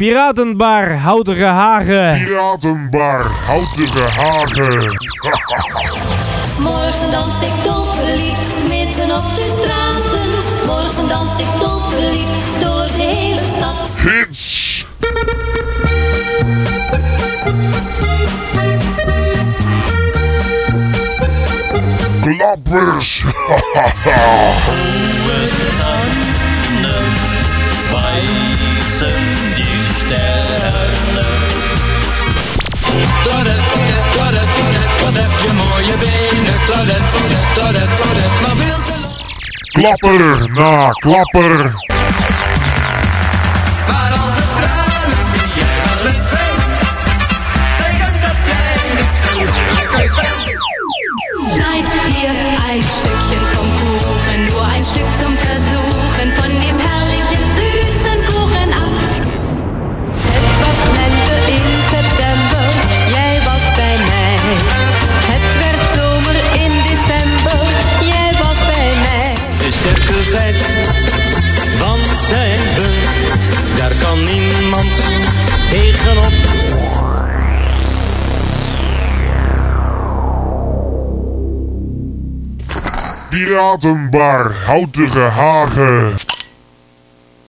Piratenbar, Houtige Hagen. Piratenbar, Houtige Hagen. Morgen dans ik dolverliefd, midden op de straten. Morgen dans ik dolverliefd, door de hele stad. Hits! Klappers! Weißen die Sterne. Wat heb je mooie benen. Maar veel te lang. Klapper na klapper. Maar al de tranen die jij wel eens brengt, zeggen dat jij niet gelukkig bent. Schneid dir ein Stückchen vom Kuchen, nur ein Stück zum Versuchen von dem herrlichen süßen Kuchen ab. Het was lente in september, jij was bij mij. Het werd zomer in december, jij was bij mij. Is het feit, want zijn we, daar kan niemand tegenop. Piratenbar, Houtige Hagen.